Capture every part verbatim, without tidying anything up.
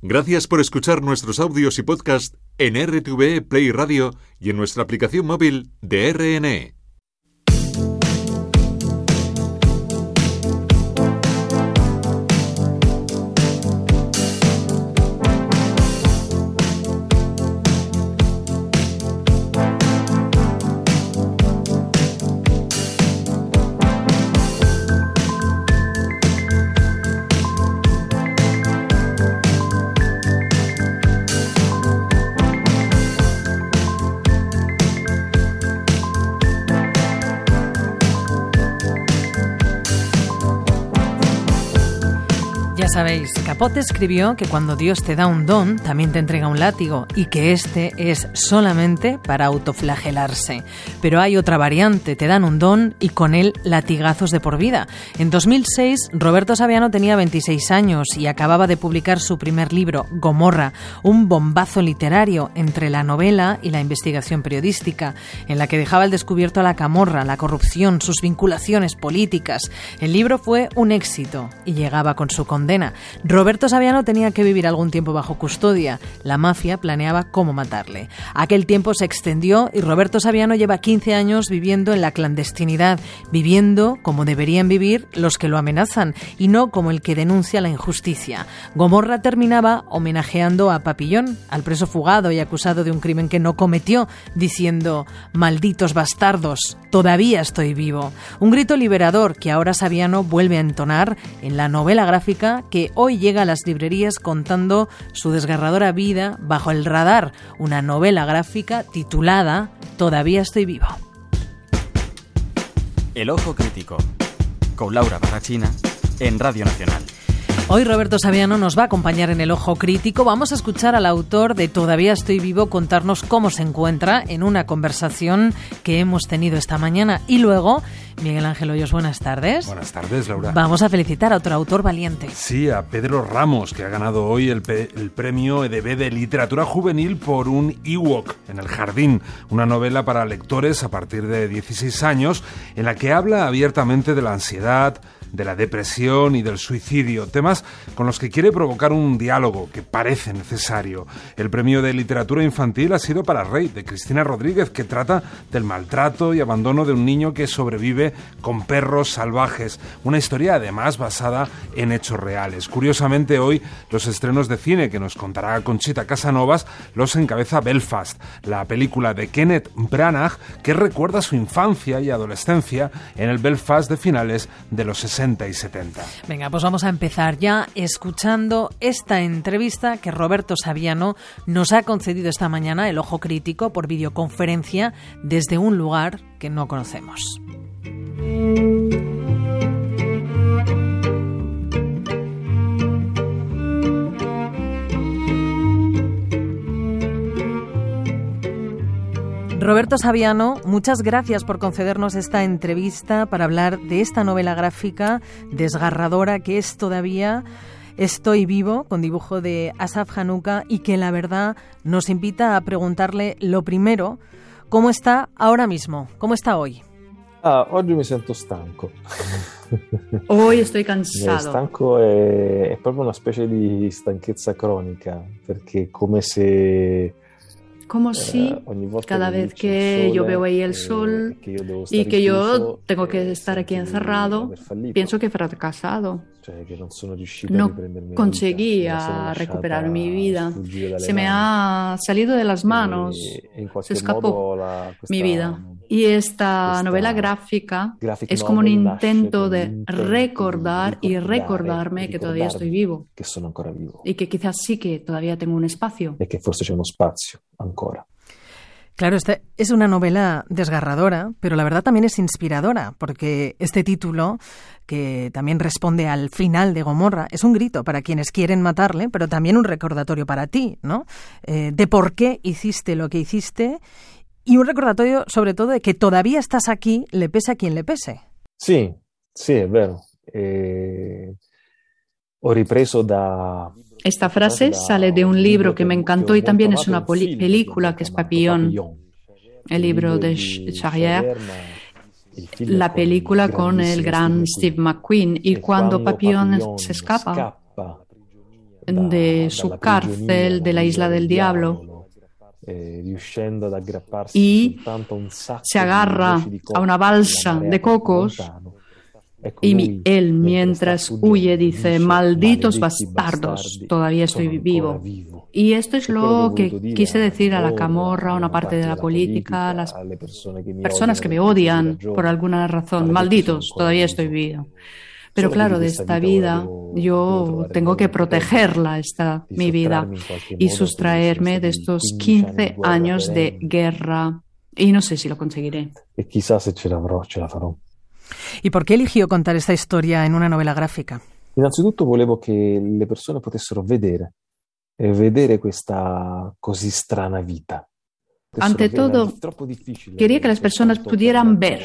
Gracias por escuchar nuestros audios y podcast en R T V E Play Radio y en nuestra aplicación móvil de R N E. Ya sabéis, Capote escribió que cuando Dios te da un don, también te entrega un látigo y que este es solamente para autoflagelarse. Pero hay otra variante, te dan un don y con él latigazos de por vida. En dos mil seis, Roberto Saviano tenía veintiséis años y acababa de publicar su primer libro, Gomorra, un bombazo literario entre la novela y la investigación periodística, en la que dejaba al descubierto a la camorra, la corrupción, sus vinculaciones políticas. El libro fue un éxito y llegaba con su condena. Roberto Saviano tenía que vivir algún tiempo bajo custodia. La mafia planeaba cómo matarle. Aquel tiempo se extendió y Roberto Saviano lleva quince años viviendo en la clandestinidad, viviendo como deberían vivir los que lo amenazan y no como el que denuncia la injusticia. Gomorra terminaba homenajeando a Papillón, al preso fugado y acusado de un crimen que no cometió, diciendo: «Malditos bastardos, todavía estoy vivo». Un grito liberador que ahora Saviano vuelve a entonar en la novela gráfica que hoy llega a las librerías contando su desgarradora vida bajo el radar, una novela gráfica titulada Todavía estoy vivo. El Ojo Crítico, con Laura Barrachina, en Radio Nacional. Hoy Roberto Saviano nos va a acompañar en El Ojo Crítico. Vamos a escuchar al autor de Todavía estoy vivo contarnos cómo se encuentra en una conversación que hemos tenido esta mañana. Y luego, Miguel Ángel Hoyos, buenas tardes. Buenas tardes, Laura. Vamos a felicitar a otro autor valiente. Sí, a Pedro Ramos, que ha ganado hoy el, pe- el premio E D B de Literatura Juvenil por un Ewok en el Jardín, una novela para lectores a partir de dieciséis años, en la que habla abiertamente de la ansiedad, de la depresión y del suicidio, temas con los que quiere provocar un diálogo que parece necesario. El premio de literatura infantil ha sido para Rey, de Cristina Rodríguez, que trata del maltrato y abandono de un niño que sobrevive con perros salvajes, una historia además basada en hechos reales. Curiosamente, hoy los estrenos de cine que nos contará Conchita Casanovas los encabeza Belfast, la película de Kenneth Branagh que recuerda su infancia y adolescencia en el Belfast de finales de los sesenta y setenta. Venga, pues vamos a empezar ya escuchando esta entrevista que Roberto Saviano nos ha concedido esta mañana, El Ojo Crítico, por videoconferencia desde un lugar que no conocemos. Roberto Saviano, muchas gracias por concedernos esta entrevista para hablar de esta novela gráfica desgarradora que es Todavía estoy vivo, con dibujo de Asaf Hanuka, y que la verdad nos invita a preguntarle lo primero, ¿cómo está ahora mismo? ¿Cómo está hoy? Ah, oggi mi sento stanco. Hoy estoy cansado. Stanco è, è proprio una specie di stanchezza cronica, perché come se Como si cada vez que yo veo ahí el sol y que yo tengo que estar aquí encerrado, pienso que he fracasado. No conseguía recuperar mi vida. Se me ha salido de las manos, se escapó mi vida. Y esta novela gráfica es como un intento de recordar y recordarme que todavía estoy vivo. Y que quizás sí que todavía tengo un espacio. Y que forse c'è uno spazio ancora. Claro, esta es una novela desgarradora, pero la verdad también es inspiradora, porque este título, que también responde al final de Gomorra, es un grito para quienes quieren matarle, pero también un recordatorio para ti, ¿no? Eh, de por qué hiciste lo que hiciste y un recordatorio, sobre todo, de que todavía estás aquí, le pese a quien le pese. Sí, sí, es vero. Eh, ho ripreso da... Esta frase sale de un libro que me encantó y también es una poli- película que es Papillón, el libro de Charrière, la película con el gran Steve McQueen. Y cuando Papillón se escapa, de su cárcel, de la isla del diablo, y se agarra a una balsa de cocos, y él, mientras huye, dice: malditos bastardos, todavía estoy vivo. Y esto es lo que quise decir a la camorra, a una parte de la política, a las personas que me odian por alguna razón: malditos, todavía estoy vivo. Pero claro, de esta vida yo tengo que protegerla, esta mi vida, y sustraerme de estos quince años de guerra. Y no sé si lo conseguiré. E chissà se ce l'avrò, ce la farò. ¿Y por qué eligió contar esta historia en una novela gráfica? Innanzitutto volevo che le persone potessero vedere, e vedere questa così strana vita. Ante todo, quería que las personas pudieran ver.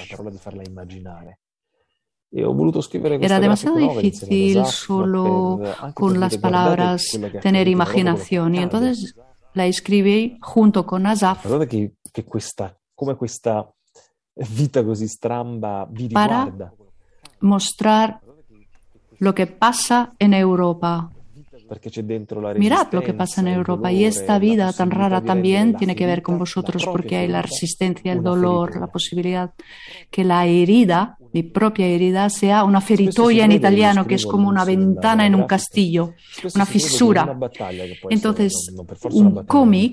Era demasiado difícil solo con las palabras tener imaginación, y entonces la escribí junto con Asaf. Che, che questa, come questa vita così stramba vi riguarda. Para mostrar lo que pasa en Europa. Mirad lo que pasa en Europa, y esta vida tan rara también tiene que ver con vosotros, porque hay la resistencia, el dolor, la posibilidad que la herida, mi propia herida, sea una feritoia en italiano, que es como una ventana en un castillo, una fisura. Entonces, un cómic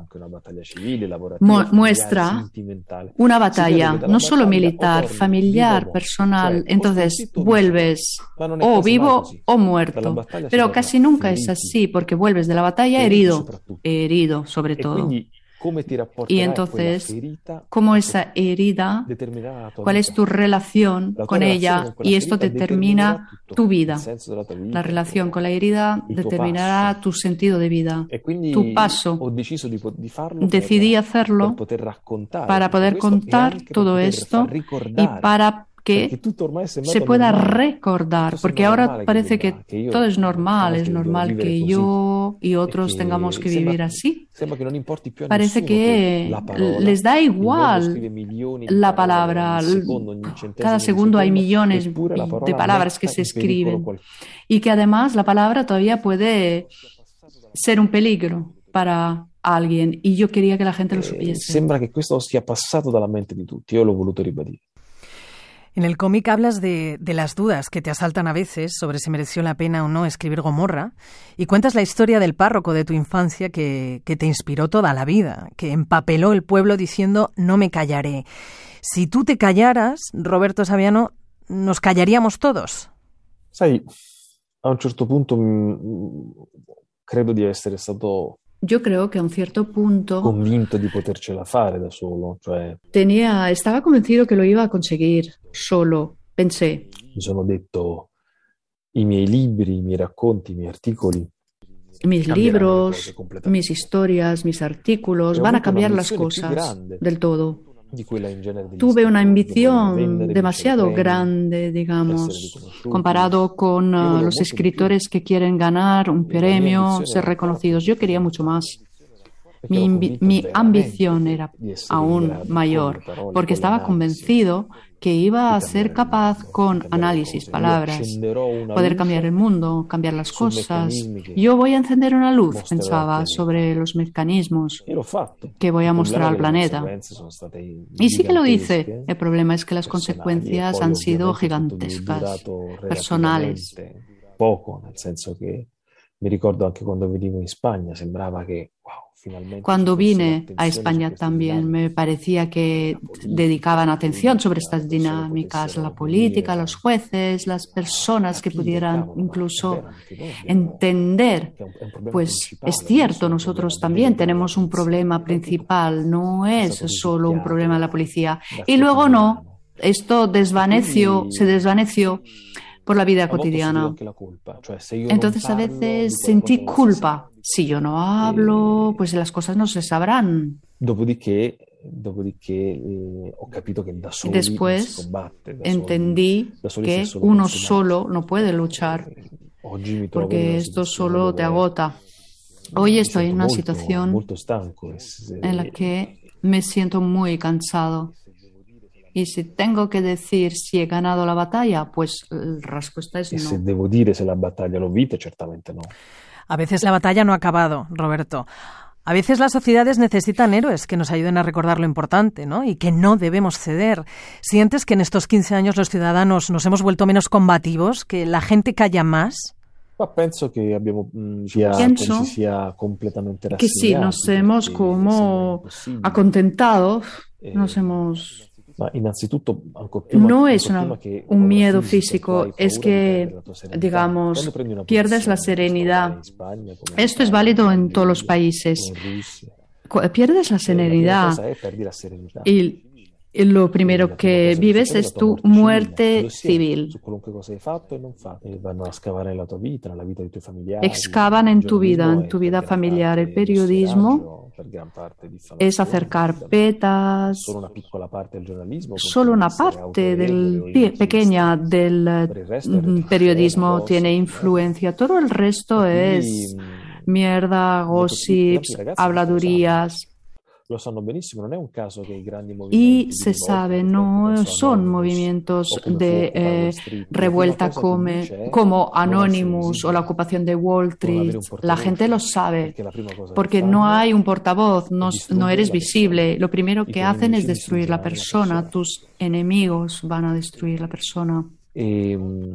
mu- muestra una batalla, no solo militar, familiar, personal. Entonces, vuelves o vivo o muerto, pero casi nunca es así, porque vuelves de la batalla herido, herido sobre todo. Y entonces, ¿cómo esa herida, cuál es tu relación con ella? Y esto determina tu vida. La relación con la herida determinará tu sentido de vida, tu paso. Decidí hacerlo para poder contar todo esto y para que se pueda recordar, porque ahora parece que todo es normal, es normal que yo y otros tengamos que vivir así. Parece que les da igual la palabra, cada segundo hay millones de palabras que se escriben, y que además la palabra todavía puede ser un peligro para alguien, y yo quería que la gente lo supiese. Sembra che questo sia passato dalla mente di tutti, io l'ho voluto ribadire. En el cómic hablas de, de las dudas que te asaltan a veces sobre si mereció la pena o no escribir Gomorra, y cuentas la historia del párroco de tu infancia que, que te inspiró toda la vida, que empapeló el pueblo diciendo: no me callaré. Si tú te callaras, Roberto Saviano, ¿nos callaríamos todos? Sai, a un certo punto credo di essere stato Yo creo que a un cierto punto convinto di potercela fare da solo, cioè tenía, estaba convencido que lo iba a conseguir solo. Pensé, mi sono detto: i miei libri, i miei racconti, i miei articoli, mis libros, mis historias, mis artículos van a cambiar las cosas del todo. Tuve una ambición demasiado grande, digamos, comparado con uh, los escritores que quieren ganar un premio, ser reconocidos. Yo quería mucho más. Mi, mi ambición era aún mayor, porque estaba convencido que iba a ser capaz, con análisis, palabras, poder cambiar el mundo, cambiar las cosas. Yo voy a encender una luz, pensaba, sobre los mecanismos que voy a mostrar al planeta. Y sí que lo hice. El problema es que las consecuencias han sido gigantescas, personales. Poco, nel senso che mi ricordo anche quando venivo in Spagna, sembrava che wow, Cuando vine a España también me parecía que dedicaban atención sobre estas dinámicas, la política, los jueces, las personas que pudieran incluso entender. Pues es cierto, nosotros también tenemos un problema principal, no es solo un problema de la policía. Y luego no, esto desvaneció, se desvaneció por la vida cotidiana. Entonces a veces sentí culpa. Si yo no hablo, pues las cosas no se sabrán. Dopodiché, dopodiché eh, ho capito che da soli Después si combatte, da entendí soli, que solo uno consumare. solo no puede luchar, porque esto solo te agota. Hoy estoy en una molto, situación molto stanco, es, eh, en la que me siento muy cansado. Y si tengo que decir si he ganado la batalla, pues la respuesta es e se no. devo dire se la battaglia l'ho vinta, certamente no. A veces la batalla no ha acabado, Roberto. A veces las sociedades necesitan héroes que nos ayuden a recordar lo importante, ¿no? Y que no debemos ceder. ¿Sientes que en estos quince años los ciudadanos nos hemos vuelto menos combativos, que la gente calla más? Pienso que abbiamo ya Pienso sia completamente que sí, nos hemos como acontentado, nos hemos... No es una, un miedo físico, es que, digamos, pierdes la serenidad. Esto es válido en todos los países. Pierdes la serenidad y, y lo primero que vives es tu muerte civil. Excavan en tu vida, en tu vida familiar. El periodismo es hacer carpetas, solo una parte del, pequeña del periodismo tiene influencia, todo el resto es mierda, gossips, habladurías. Y se sabe, no son movimientos de eh, revuelta como, como Anonymous o la ocupación de Wall Street. La gente lo sabe, porque no hay un portavoz, no, no eres visible. Lo primero que hacen es destruir la persona, tus enemigos van a destruir la persona. E,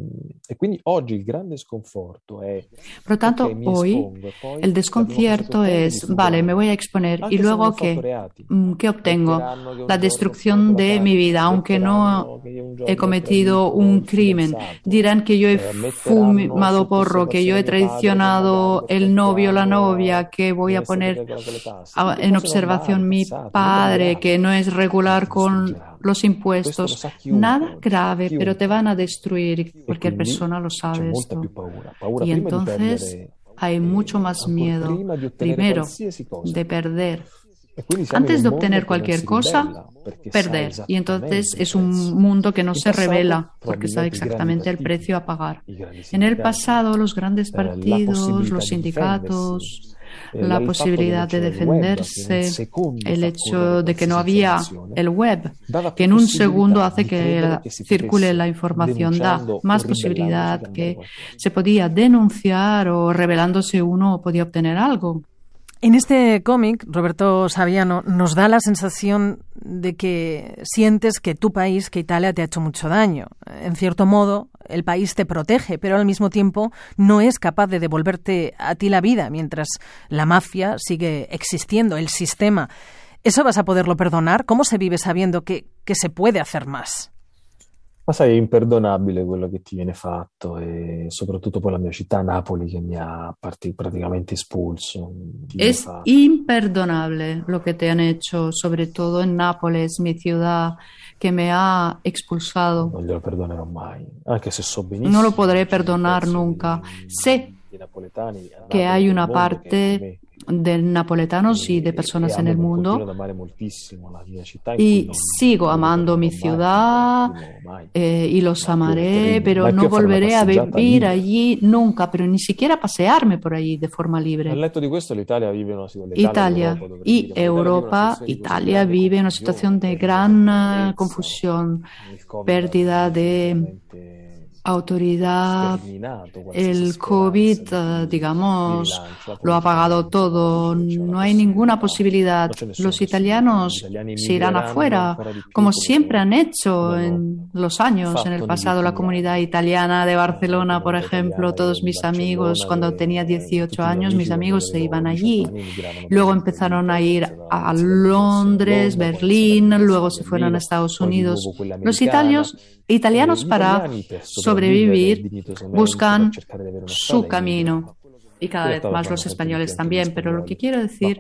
e quindi oggi il grande sconforto è... Por lo tanto, hoy el desconcierto es, vale, me voy a exponer y luego ¿qué? ¿Qué obtengo? La destrucción de mi vida, aunque no he cometido un crimen. Dirán que yo he fumado porro, que yo he traicionado el novio o la novia, que voy a poner en observación mi padre, que no es regular con los impuestos. Nada grave, pero te van a destruir. Cualquier persona lo sabe esto. Y entonces hay mucho más miedo, primero, de perder. Antes de obtener cualquier cosa, perder. Y entonces es un mundo que no se revela, porque sabe exactamente el precio a pagar. En el pasado, los grandes partidos, los sindicatos, la posibilidad de defenderse, el hecho de que no había el web, que en un segundo hace que circule la información, da más posibilidad que se podía denunciar o revelándose uno podía obtener algo. En este cómic, Roberto Saviano nos da la sensación de que sientes que tu país, que Italia, te ha hecho mucho daño. En cierto modo, el país te protege, pero al mismo tiempo no es capaz de devolverte a ti la vida mientras la mafia sigue existiendo, el sistema. ¿Eso vas a poderlo perdonar? ¿Cómo se vive sabiendo que, que se puede hacer más? Ma sai, è imperdonabile quello che ti viene fatto e soprattutto poi la mia città, Napoli, che mi ha parti- praticamente espulso. Es fa... imperdonable lo que te han hecho, sobre todo en Nápoles, mi ciudad, que me ha expulsado. Non glielo perdonerò mai, anche se so benissimo. No lo podré perdonar nunca. Sé que hay una parte de napoletanos y de personas en el mundo y sigo amando mi ciudad eh, y los amaré, pero no volveré a vivir allí nunca, pero ni siquiera pasearme por allí de forma libre. Italia y Europa, Italia vive una situación de gran confusión, pérdida de autoridad. El COVID, digamos, lo ha pagado todo. No hay ninguna posibilidad. Los italianos se irán afuera, como siempre han hecho en los años, en el pasado. La comunidad italiana de Barcelona, por ejemplo, todos mis amigos, cuando tenía dieciocho años, mis amigos se iban allí. Luego empezaron a ir a Londres, Berlín, luego se fueron a Estados Unidos. Los italianos, italianos para sobrevivir buscan su camino y cada vez más los españoles también, pero lo que quiero decir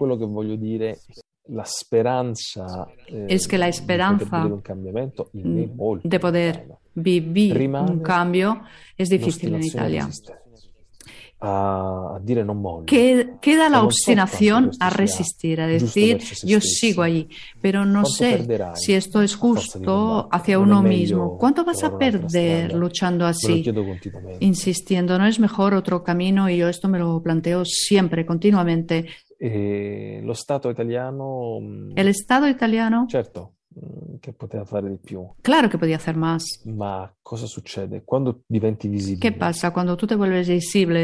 es que la esperanza de poder vivir un cambio es difícil en Italia. A, a dire non mollo. Queda la obstinación a resistir, a decir yo sigo allí, pero no sé si esto es justo hacia uno mismo. ¿Cuánto vas a perder luchando así? Insistiendo, ¿no es mejor otro camino? Y yo esto me lo planteo siempre, continuamente. Eh, lo Stato italiano... El Estado italiano... Certo. Che poteva fare di più. Claro que podía hacer más. Ma cosa succede? Quando diventi visibile? ¿Qué pasa? Cuando tú te vuelves visible,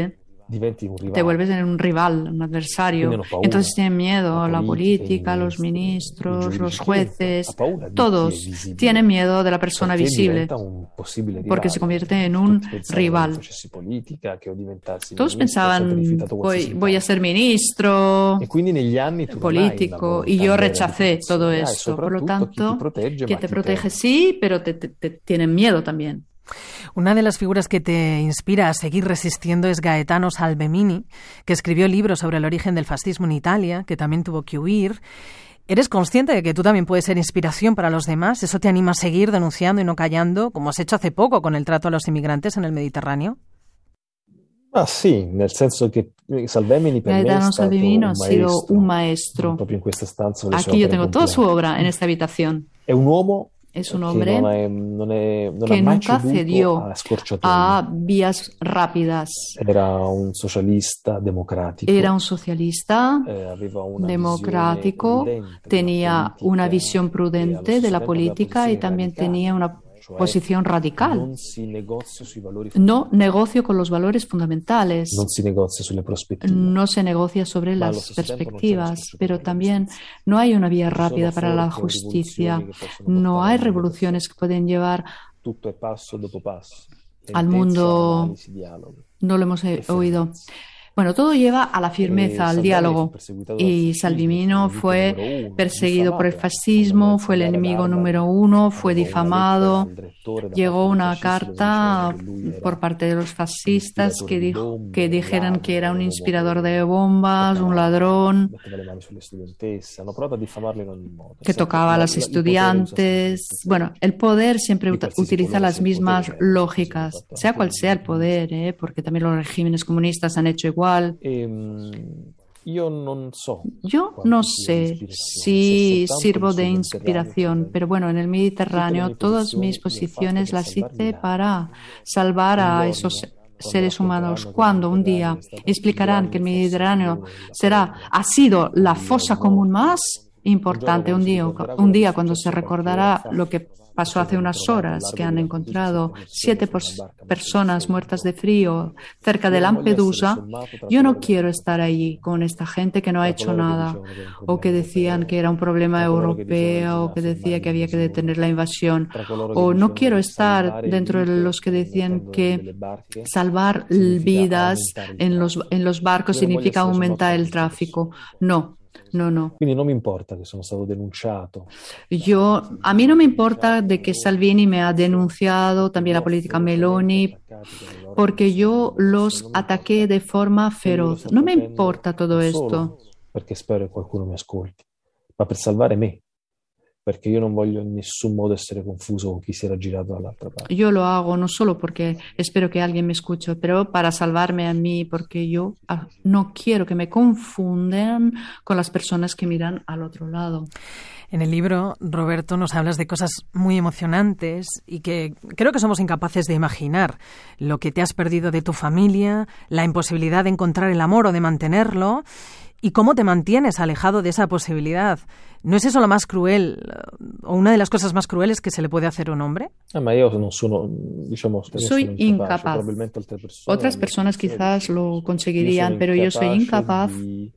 te vuelves en un rival, un adversario. Entonces tienen miedo, la política, los ministros, los jueces, todos tienen miedo de la persona visible, porque se convierte en un rival. Todos pensaban, voy, voy a ser ministro, político, y yo rechacé todo esto. Por lo tanto, que te protege sí, pero te, te, te tienen miedo también. Una de las figuras que te inspira a seguir resistiendo es Gaetano Salvemini, que escribió libros sobre el origen del fascismo en Italia, que también tuvo que huir. ¿Eres consciente de que tú también puedes ser inspiración para los demás? ¿Eso te anima a seguir denunciando y no callando, como has hecho hace poco con el trato a los inmigrantes en el Mediterráneo? Ah, sí, nel senso che Salvemini per me Gaetano Salvemini ha sido un maestro. Proprio in questa stanza. Aquí yo tengo toda su obra en esta habitación. È un uomo Es un hombre que, no è, non è, non que nunca ceduto cedió a vías rápidas. Era un socialista democrático. Era un socialista eh, aveva una democrático, tenía una visión prudente de la política y también tenía una posición radical. No negocio con los valores fundamentales. Non si negozia sulle prospettive. No se negocia sobre las perspectivas, pero también no hay una vía rápida para la justicia. No hay revoluciones que pueden llevar al mundo. No lo hemos oído. Bueno, todo lleva a la firmeza, al diálogo. Y Salvemini fue perseguido por el fascismo, fue el enemigo número uno, fue difamado. Llegó una carta por parte de los fascistas que dijo que dijeran que era un inspirador de bombas, un ladrón, que tocaba a los estudiantes. Bueno, el poder siempre utiliza las mismas lógicas, sea cual sea el poder, ¿eh? Porque también los regímenes comunistas han hecho igual. Yo no sé si sirvo de inspiración, pero bueno, en el Mediterráneo todas mis posiciones las hice para salvar a esos seres humanos. Cuando un día explicarán que el Mediterráneo será, ha sido la fosa común más importante, un día, un día cuando se recordará lo que pasó hace unas horas, que han encontrado siete personas muertas de frío cerca de Lampedusa, yo no quiero estar allí con esta gente que no ha hecho nada, o que decían que era un problema europeo, o que decía que había que detener la invasión, o no quiero estar dentro de los que decían que salvar vidas en los, en los barcos significa aumentar el tráfico. No. No, no. Quindi non mi importa che sono stato denunciato. Yo, a mí no me importa de que Salvini me ha denunciado, también la política Meloni, porque yo los ataqué de forma feroz. No me importa todo esto. Perché spero che qualcuno mi ascolti, ma per salvare me. Perché io non voglio in nessun modo essere confuso con chi si era girato dall'altra parte. Yo lo hago no solo porque espero que alguien me escuche, pero para salvarme a mí, porque yo no quiero que me confundan con las personas que miran al otro lado. En el libro, Roberto, nos hablas de cosas muy emocionantes y que creo que somos incapaces de imaginar. Lo que te has perdido de tu familia, la imposibilidad de encontrar el amor o de mantenerlo, y cómo te mantienes alejado de esa posibilidad. ¿No es eso lo más cruel, o una de las cosas más crueles que se le puede hacer a un hombre? Ah, ma io non sono, diciamo, soy incapaz. Otras personas quizás lo conseguirían, pero yo soy incapaz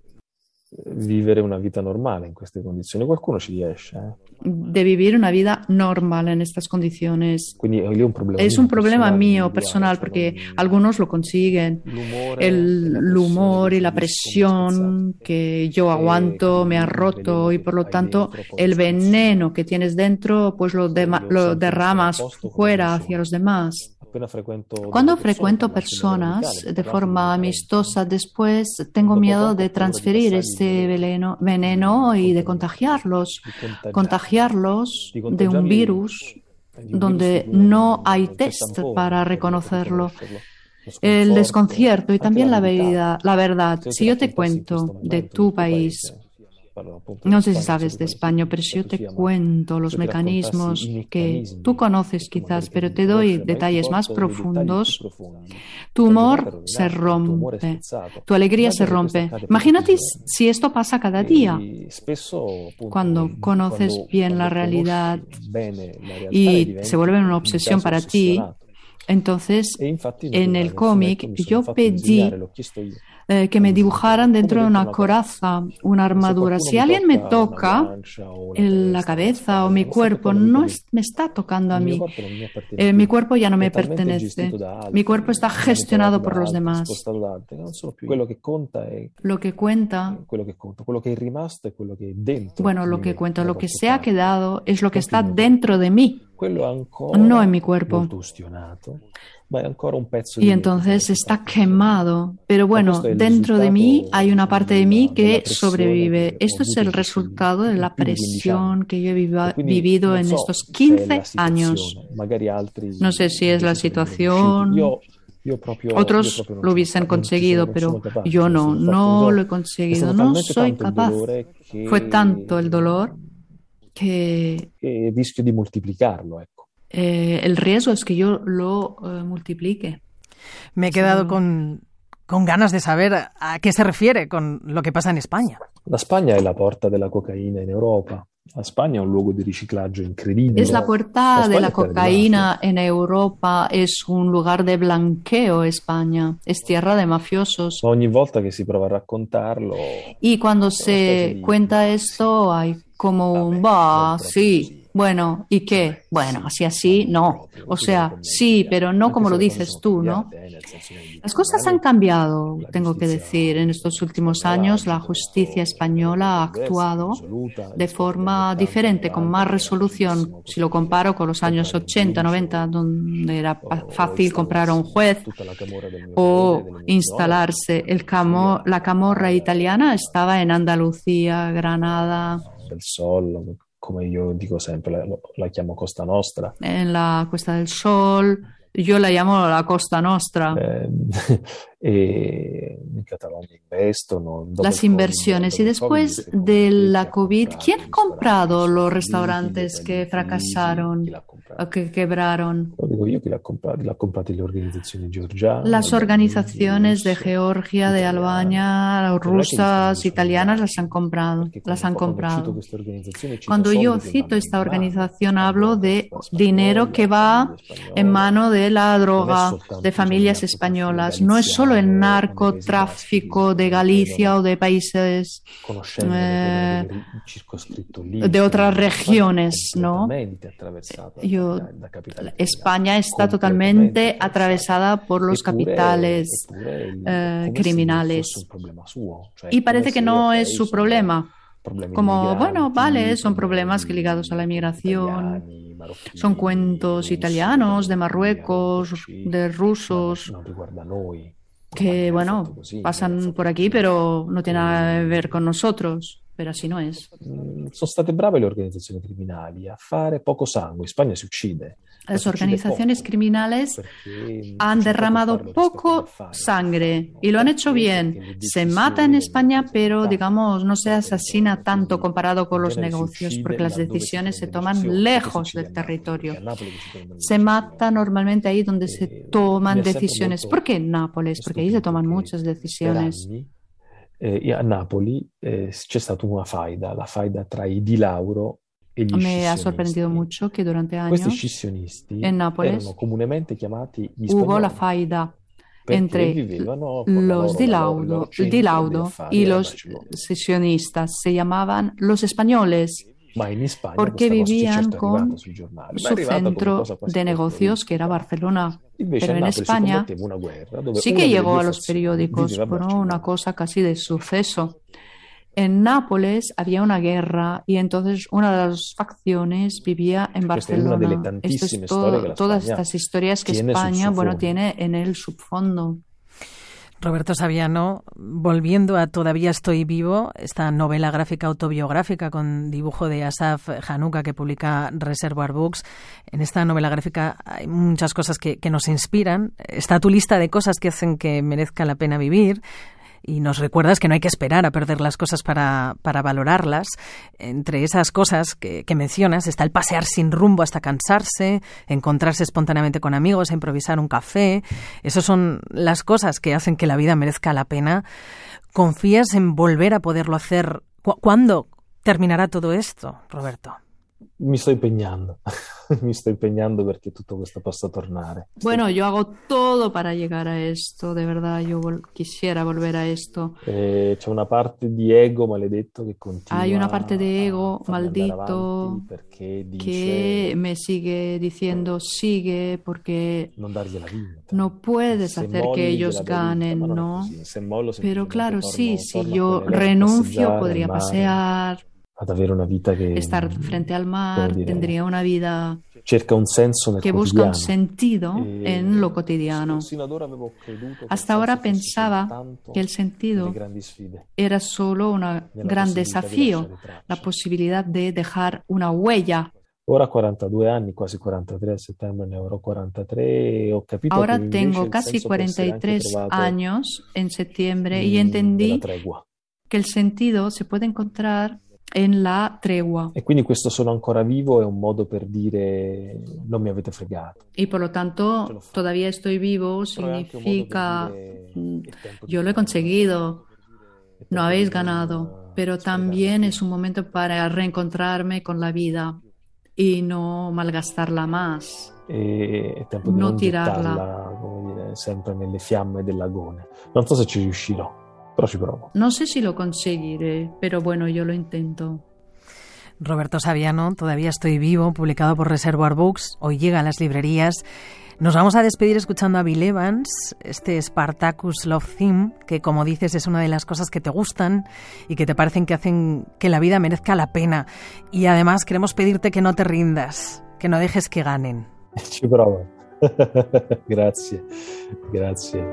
vivere una vita normale in queste condizioni. Qualcuno ci riesce, eh? De vivir una vida normal en estas condiciones. Quindi è un problema es un problema mío personal, porque algunos lo consiguen. El, el humor y la presión que yo aguanto me ha roto, y por lo tanto el veneno que tienes dentro pues lo, de, lo derramas fuera hacia los demás. Cuando frecuento personas de forma amistosa, después tengo miedo de transferir ese veneno, veneno y de contagiarlos, contagiarlos de un virus donde no hay test para reconocerlo. El desconcierto y también la verdad, la verdad. Si yo te cuento de tu país, no sé si sabes de España, pero si yo te cuento los mecanismos que tú conoces quizás, pero te doy detalles más profundos, tu humor se rompe, tu alegría se rompe. Imagínate si esto pasa cada día. Cuando conoces bien la realidad y se vuelve una obsesión para ti, Entonces, en el cómic yo pedí eh, que me dibujaran dentro de una coraza, una armadura. Si alguien me toca en la cabeza o mi cuerpo, no es, me está tocando a mí. Eh, mi cuerpo ya no me pertenece. Mi cuerpo está gestionado por los demás. Lo que cuenta, bueno, lo que cuenta, lo que se ha quedado es lo que está dentro de mí, no en mi cuerpo. Y entonces está quemado. Pero bueno, dentro de mí hay una parte de mí que sobrevive. Esto es el resultado de la presión que yo he viva, vivido en estos quince años. No sé si es la situación. Otros lo hubiesen conseguido, pero yo no, no lo he conseguido. No soy capaz. Fue tanto el dolor que rischio di moltiplicarlo, ecco. Eh, el riesgo es que yo lo uh, multiplique. Me he quedado con, con ganas de saber a qué se refiere con lo que pasa en España. La Spagna è la porta della cocaina in Europa. La Spagna è un luogo di riciclaggio incredibile. Es la puerta la de la cocaína en Europa, es un lugar de blanqueo España, es tierra de mafiosos. Ogni volta che si prova a raccontarlo. Y cuando se cuenta esto hay como un bah, sí. Bueno, ¿y qué? Bueno, así así, no. O sea, sí, pero no como lo dices tú, ¿no? Las cosas han cambiado, tengo que decir. En estos últimos años la justicia española ha actuado de forma diferente, con más resolución. Si lo comparo con los años ochenta, noventa, donde era fácil comprar a un juez o instalarse. El camo, la camorra italiana estaba en Andalucía, Granada. Del Sol, come io dico sempre, la, la chiamo Costa Nostra. En la Costa del Sol, yo la llamo la Costa Nostra. Eh, e in Catalogna investono. Las inversiones. Y después de la COVID, ¿quién ha comprado los restaurantes que fracasaron o que quebraron? Lo dico io, chi l'ha comprato, l'ha comprato le organizzazioni georgiane. Las organizaciones de Georgia, de Albania, rusas, italianas las han comprado, las han comprado. Cuando yo cito esta organización hablo de dinero que va en mano de la droga de familias españolas. No es solo el narcotráfico de Galicia o de países eh, de otras regiones, ¿no? Yo, España está totalmente atravesada por los capitales eh, criminales. Y parece que no es su problema. Como, bueno, vale, son problemas que ligados a la inmigración, son cuentos italianos, de Marruecos, de rusos, que, bueno, pasan por aquí, pero no tiene nada que ver con nosotros. Pero así no es. Sono state brave le organizzazioni criminali a fare poco sangue. In Spagna si uccide. Las organizaciones criminales han derramado poco sangre y lo han hecho bien. Se mata en España, pero digamos no se asesina tanto comparado con los negocios, porque las decisiones se toman lejos del territorio. Se mata normalmente ahí donde se toman decisiones. ¿Por qué en Nápoles? Porque ahí se toman muchas decisiones. Eh, a Napoli eh, c'è stata una faida, la faida tra i Di Lauro e gli Me ha sorprendido mucho que durante años en Nápoles hubo la faida entre los Di Laudo, Di Laudo y los secesionistas. Se llamaban los españoles, porque vivían con su centro de negocios, que era Barcelona. Pero en España sí que llegó a los periódicos por una cosa casi de suceso. En Nápoles había una guerra y entonces una de las facciones vivía en Barcelona. Esto es todo, todas estas historias que España, bueno, tiene en el subfondo. Roberto Saviano, volviendo a Todavía estoy vivo, esta novela gráfica autobiográfica con dibujo de Asaf Hanuka que publica Reservoir Books. En esta novela gráfica hay muchas cosas que, que nos inspiran. Está tu lista de cosas que hacen que merezca la pena vivir. Y nos recuerdas que no hay que esperar a perder las cosas para, para valorarlas. Entre esas cosas que, que mencionas está el pasear sin rumbo hasta cansarse, encontrarse espontáneamente con amigos, improvisar un café. Esas son las cosas que hacen que la vida merezca la pena. ¿Confías en volver a poderlo hacer? ¿Cu- ¿Cuándo terminará todo esto, Roberto? Mi sto impegnando, mi sto impegnando perché tutto questo possa tornare. Bueno, yo hago todo para llegar a esto, de verdad, yo vol- quisiera volver a esto. Eh, c'è una parte di ego maledetto che continua Hay una parte de ego a farmi andare maldito avanti perché dice que me sigue diciendo sigue porque non dargli la vinta. no puedes Se hacer molli que ellos gliela dai vinta, ganen, ma non è ¿no? così. Se mollo Pero semplicemente claro, torno- sí, si torno a yo quelle cose, renuncio passeggiare podría al mare, pasear, ad avere una vita che estar frente al mar, come dire, tendría una vida cerca un senso nel que busca un quotidiano. sentido E en lo cotidiano. sino ad ora avevo creduto che il Hasta ahora senso fosse pensaba soltanto que el sentido nelle grandi sfide, era solo un nella gran possibilità di desafío, lasciare tracce. la posibilidad de dejar una huella. Ora quarantadue anni, quasi quarantatré, a settembre ne avrò quarantatré, e ho capito Ahora che invece tengo il casi senso può essere anche cuarenta y tres trovato años en septiembre y nella entendí tregua. que el sentido se puede encontrar en la tregua. E quindi questo sono ancora vivo è un modo per dire non mi avete fregato. Y por lo tanto, todavía estoy vivo significa mm, yo lo he conseguido, no habéis ganado, pero también es un momento para reencontrarme con la vida y no malgastarla más. E è tempo di Non non tirarla. gettarla, come dire, sempre nelle fiamme dell'agone. Non so se ci riuscirò, però ci provo. No sé si lo conseguiré, pero bueno, yo lo intento. Roberto Saviano, Todavía estoy vivo, publicado por Reservoir Books, hoy llega a las librerías. Nos vamos a despedir escuchando a Bill Evans, este Spartacus Love Theme, que como dices es una de las cosas que te gustan y que te parecen que hacen que la vida merezca la pena. Y además queremos pedirte que no te rindas, que no dejes que ganen. Ci provo. Grazie, grazie.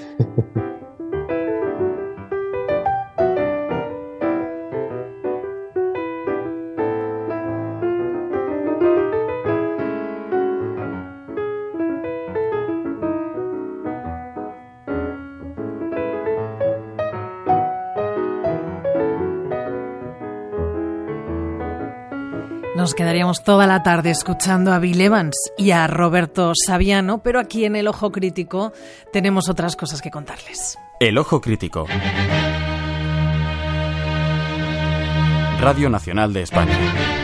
Nos quedaríamos toda la tarde escuchando a Bill Evans y a Roberto Saviano, pero aquí en El Ojo Crítico tenemos otras cosas que contarles. El Ojo Crítico. Radio Nacional de España.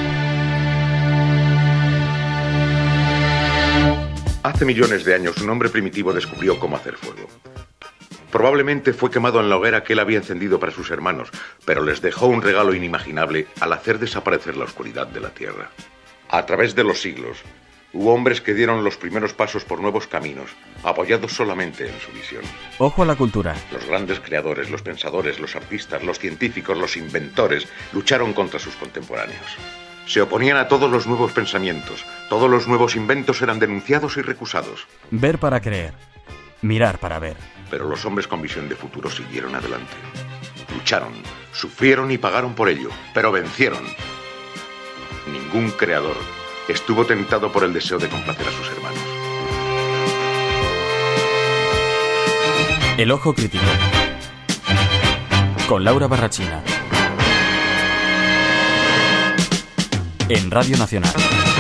Hace millones de años un hombre primitivo descubrió cómo hacer fuego. Probablemente fue quemado en la hoguera que él había encendido para sus hermanos, pero les dejó un regalo inimaginable al hacer desaparecer la oscuridad de la tierra. A través de los siglos, hubo hombres que dieron los primeros pasos por nuevos caminos, apoyados solamente en su visión. Ojo a la cultura. Los grandes creadores, los pensadores, los artistas, los científicos, los inventores, lucharon contra sus contemporáneos. Se oponían a todos los nuevos pensamientos, todos los nuevos inventos eran denunciados y recusados. Ver para creer, mirar para ver. Pero los hombres con visión de futuro siguieron adelante. Lucharon, sufrieron y pagaron por ello, pero vencieron. Ningún creador estuvo tentado por el deseo de complacer a sus hermanos. El Ojo Crítico. Con Laura Barrachina. En Radio Nacional.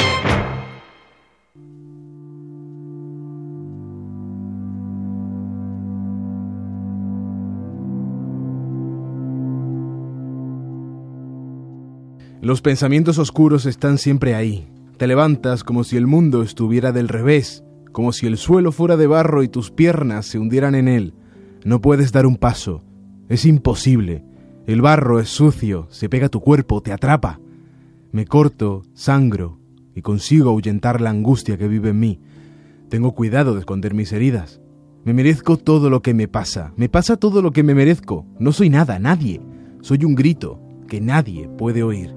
Los pensamientos oscuros están siempre ahí. Te levantas como si el mundo estuviera del revés, como si el suelo fuera de barro y tus piernas se hundieran en él. No puedes dar un paso. Es imposible. El barro es sucio, se pega a tu cuerpo, te atrapa. Me corto, sangro y consigo ahuyentar la angustia que vive en mí. Tengo cuidado de esconder mis heridas. Me merezco todo lo que me pasa. Me pasa todo lo que me merezco. No soy nada, nadie. Soy un grito que nadie puede oír.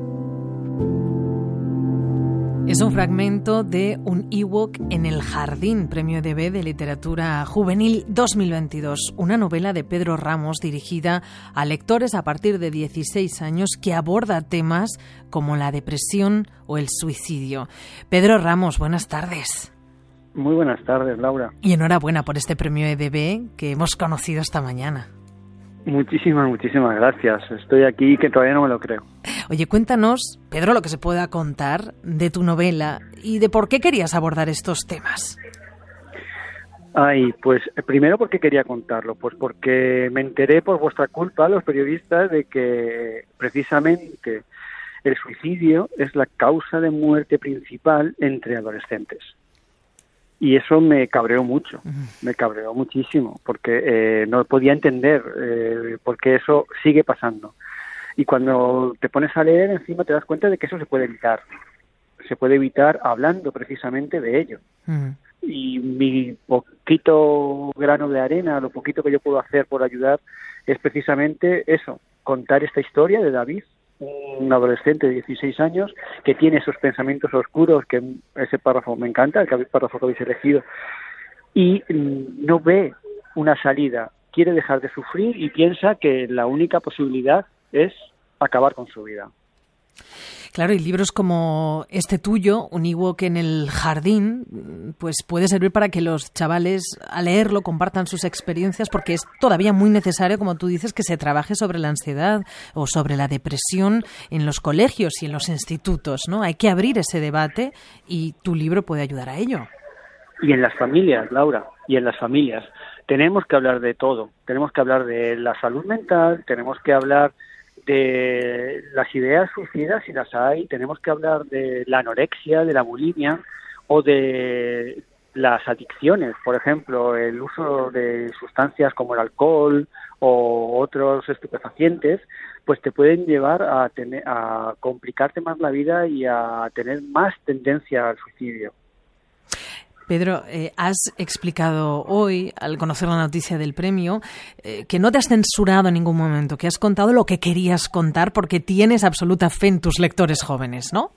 Es un fragmento de Un Ewok en el Jardín, Premio E D B de Literatura Juvenil dos mil veintidós, una novela de Pedro Ramos dirigida a lectores a partir de dieciséis años que aborda temas como la depresión o el suicidio. Pedro Ramos, buenas tardes. Muy buenas tardes, Laura. Y enhorabuena por este Premio E D B que hemos conocido esta mañana. Muchísimas, muchísimas gracias. Estoy aquí que todavía no me lo creo. Oye, cuéntanos, Pedro, lo que se pueda contar de tu novela y de por qué querías abordar estos temas. Ay, pues primero, ¿por qué quería contarlo? Pues porque me enteré por vuestra culpa, los periodistas, de que precisamente el suicidio es la causa de muerte principal entre adolescentes. Y eso me cabreó mucho, me cabreó muchísimo, porque eh, no podía entender eh, por qué eso sigue pasando. Y cuando te pones a leer, encima te das cuenta de que eso se puede evitar. Se puede evitar hablando precisamente de ello. Uh-huh. Y mi poquito grano de arena, lo poquito que yo puedo hacer por ayudar, es precisamente eso, contar esta historia de David, un adolescente de dieciséis años que tiene esos pensamientos oscuros, que ese párrafo me encanta, el párrafo que habéis elegido, y no ve una salida, quiere dejar de sufrir y piensa que la única posibilidad es acabar con su vida. Claro, y libros como este tuyo, Un Ewok en el jardín, pues puede servir para que los chavales al leerlo compartan sus experiencias, porque es todavía muy necesario, como tú dices, que se trabaje sobre la ansiedad o sobre la depresión en los colegios y en los institutos, ¿no? Hay que abrir ese debate y tu libro puede ayudar a ello. Y en las familias, Laura, y en las familias. Tenemos que hablar de todo. Tenemos que hablar de la salud mental, tenemos que hablar de las ideas suicidas, si las hay, tenemos que hablar de la anorexia, de la bulimia o de las adicciones, por ejemplo, el uso de sustancias como el alcohol o otros estupefacientes, pues te pueden llevar a tener, a complicarte más la vida y a tener más tendencia al suicidio. Pedro, eh, has explicado hoy, al conocer la noticia del premio, eh, que no te has censurado en ningún momento, que has contado lo que querías contar porque tienes absoluta fe en tus lectores jóvenes, ¿no?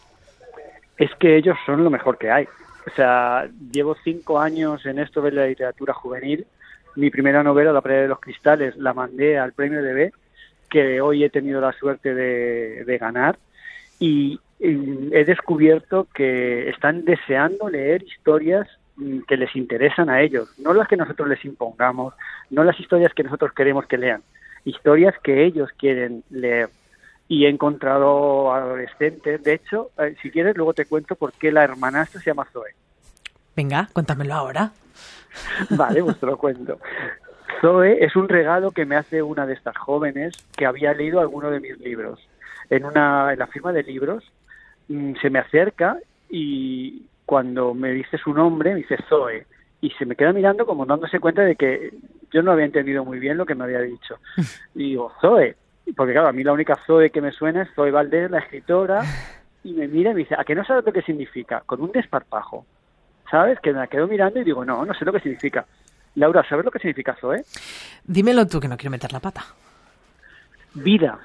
Es que ellos son lo mejor que hay. O sea, llevo cinco años en esto de la literatura juvenil. Mi primera novela, La pared de los cristales, la mandé al premio D B, que hoy he tenido la suerte de, de ganar. Y he descubierto que están deseando leer historias que les interesan a ellos, no las que nosotros les impongamos, no las historias que nosotros queremos que lean, historias que ellos quieren leer. Y he encontrado adolescentes, de hecho, eh, si quieres luego te cuento por qué la hermanastra se llama Zoe. Venga, cuéntamelo ahora. Vale, pues te lo cuento. Zoe es un regalo que me hace una de estas jóvenes que había leído alguno de mis libros. En una en la firma de libros se me acerca y cuando me dice su nombre, me dice Zoe, y se me queda mirando como dándose cuenta de que yo no había entendido muy bien lo que me había dicho. Y digo, Zoe, porque claro, a mí la única Zoe que me suena es Zoe Valdés, la escritora, y me mira y me dice, ¿a que no sabes lo que significa? Con un desparpajo, ¿sabes? Que me la quedo mirando y digo, no, no sé lo que significa. Laura, ¿sabes lo que significa Zoe? Dímelo tú, que no quiero meter la pata. Vida.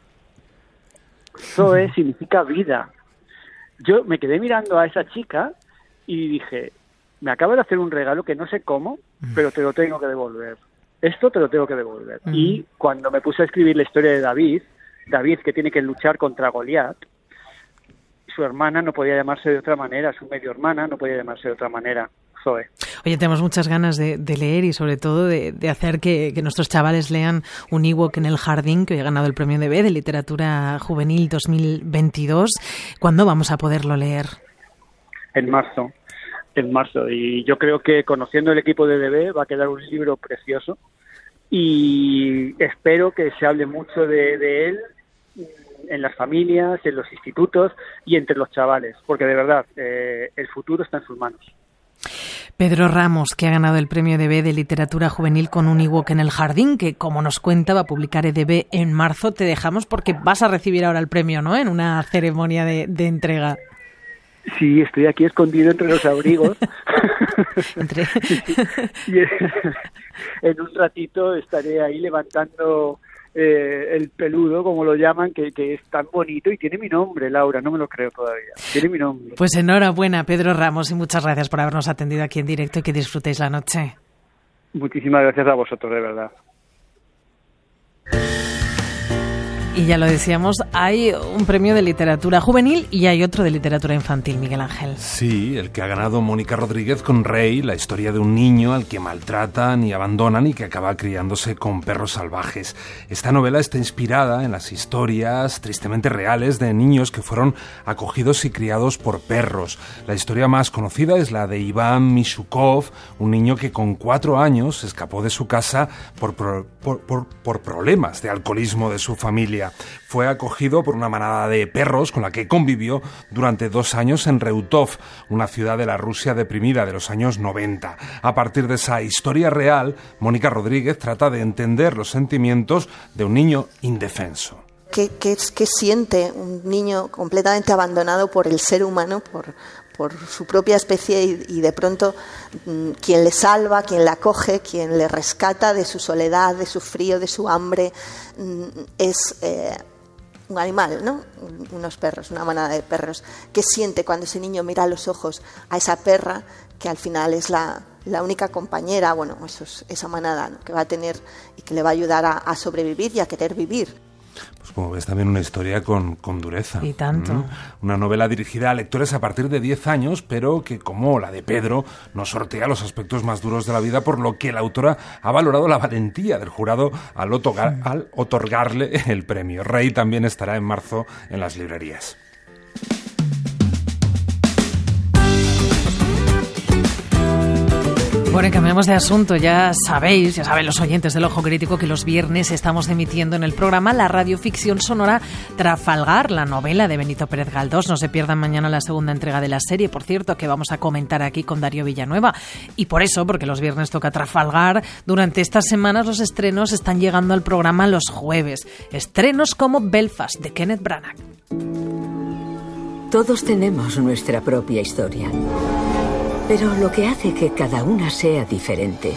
Zoe significa vida. Yo me quedé mirando a esa chica y dije, me acaba de hacer un regalo que no sé cómo, pero te lo tengo que devolver. Esto te lo tengo que devolver. Uh-huh. Y cuando me puse a escribir la historia de David, David que tiene que luchar contra Goliat, su hermana no podía llamarse de otra manera, su medio hermana no podía llamarse de otra manera, Zoe. Oye, tenemos muchas ganas de, de leer y sobre todo de, de hacer que, que nuestros chavales lean Un Ewok en el jardín, que hoy ha ganado el premio D B de Literatura Juvenil dos mil veintidós. ¿Cuándo vamos a poderlo leer? En marzo, en marzo. Y yo creo que conociendo el equipo de D B va a quedar un libro precioso y espero que se hable mucho de, de él en las familias, en los institutos y entre los chavales, porque de verdad eh, el futuro está en sus manos. Pedro Ramos, que ha ganado el premio E D B de Literatura Juvenil con Un Ewok en el jardín, que como nos cuenta va a publicar E D B en marzo. Te dejamos porque vas a recibir ahora el premio, ¿no?, en una ceremonia de, de entrega. Sí, estoy aquí escondido entre los abrigos. entre... y en un ratito estaré ahí levantando eh, el peludo, como lo llaman, que, que es tan bonito y tiene mi nombre, Laura, no me lo creo todavía. Tiene mi nombre. Pues enhorabuena, Pedro Ramos, y muchas gracias por habernos atendido aquí en directo y que disfrutéis la noche. Muchísimas gracias a vosotros, de verdad. Y ya lo decíamos, hay un premio de literatura juvenil y hay otro de literatura infantil, Miguel Ángel. Sí, el que ha ganado Mónica Rodríguez con Rey, la historia de un niño al que maltratan y abandonan y que acaba criándose con perros salvajes. Esta novela está inspirada en las historias tristemente reales de niños que fueron acogidos y criados por perros. La historia más conocida es la de Iván Mishukov, un niño que con cuatro años escapó de su casa por, por, por, por problemas de alcoholismo de su familia. historia. Fue acogido por una manada de perros con la que convivió durante dos años en Reutov, una ciudad de la Rusia deprimida de los años noventa. A partir de esa historia real, Mónica Rodríguez trata de entender los sentimientos de un niño indefenso. ¿Qué, qué, qué siente un niño completamente abandonado por el ser humano, por, por su propia especie y, y de pronto mmm, quien le salva, quien le acoge, quien le rescata de su soledad, de su frío, de su hambre, mmm, es eh, un animal, ¿no? Unos perros, una manada de perros. ¿Qué siente cuando ese niño mira a los ojos a esa perra que al final es la, la única compañera, bueno, eso es, esa manada, ¿no?, que va a tener y que le va a ayudar a, a sobrevivir y a querer vivir? Pues como ves, también una historia con, con dureza. Y tanto. ¿Mm? Una novela dirigida a lectores a partir de diez años, pero que, como la de Pedro, nos sortea los aspectos más duros de la vida, por lo que la autora ha valorado la valentía del jurado al, otorgar, mm. al otorgarle el premio. Rey también estará en marzo en las librerías. Bueno, y cambiamos de asunto. Ya sabéis, ya saben los oyentes del Ojo Crítico, que los viernes estamos emitiendo en el programa la radioficción sonora Trafalgar, la novela de Benito Pérez Galdós. No se pierdan mañana la segunda entrega de la serie, por cierto, que vamos a comentar aquí con Darío Villanueva. Y por eso, porque los viernes toca Trafalgar, durante estas semanas los estrenos están llegando al programa los jueves. Estrenos como Belfast, de Kenneth Branagh. Todos tenemos nuestra propia historia. Pero lo que hace que cada una sea diferente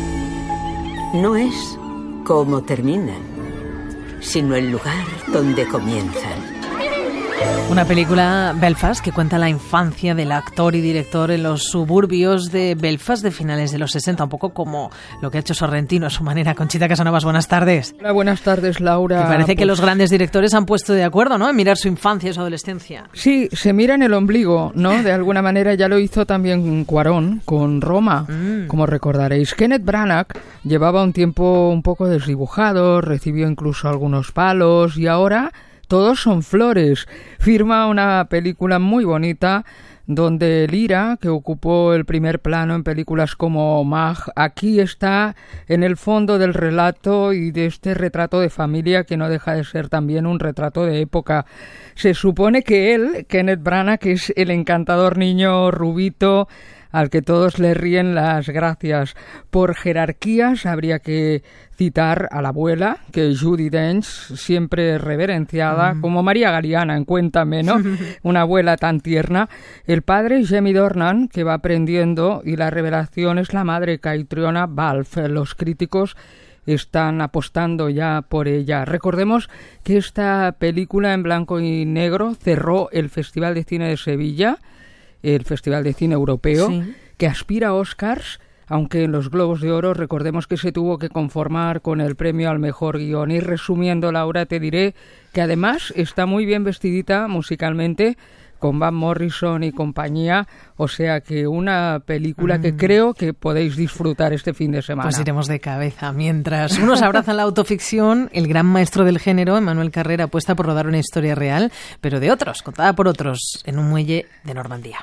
no es cómo terminan, sino el lugar donde comienzan. Una película, Belfast, que cuenta la infancia del actor y director en los suburbios de Belfast de finales de los sesenta, un poco como lo que ha hecho Sorrentino a su manera. Conchita Casanovas, buenas tardes. Hola, buenas tardes, Laura. Me parece pues... que los grandes directores han puesto de acuerdo, ¿no?, en mirar su infancia y su adolescencia. Sí, se mira en el ombligo, ¿no? De alguna manera ya lo hizo también Cuarón con Roma, mm. como recordaréis. Kenneth Branagh llevaba un tiempo un poco desdibujado, recibió incluso algunos palos y ahora todos son flores. Firma una película muy bonita donde Lira, que ocupó el primer plano en películas como Mag, aquí está en el fondo del relato y de este retrato de familia que no deja de ser también un retrato de época. Se supone que él, Kenneth Branagh, que es el encantador niño rubito al que todos le ríen las gracias. Por jerarquías habría que citar a la abuela, que es Judi Dench, siempre reverenciada, mm. como María Galeana en Cuéntame, ¿no? Una abuela tan tierna. El padre, Jamie Dornan, que va aprendiendo, y la revelación es la madre, Caitriona Balfe. Los críticos están apostando ya por ella. Recordemos que esta película en blanco y negro cerró el Festival de Cine de Sevilla, el Festival de Cine Europeo, sí. que aspira a Oscars, aunque en los Globos de Oro recordemos que se tuvo que conformar con el premio al mejor guión. Y resumiendo, Laura, te diré que además está muy bien vestidita musicalmente, con Van Morrison y compañía, o sea que una película mm. que creo que podéis disfrutar este fin de semana. Pues iremos de cabeza. Mientras unos abrazan la autoficción, el gran maestro del género, Emmanuel Carrera, apuesta por rodar una historia real, pero de otros, contada por otros, en un muelle de Normandía.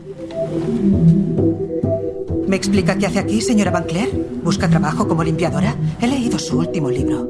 ¿Me explica qué hace aquí, señora Van Cleer? ¿Busca trabajo como limpiadora? He leído su último libro.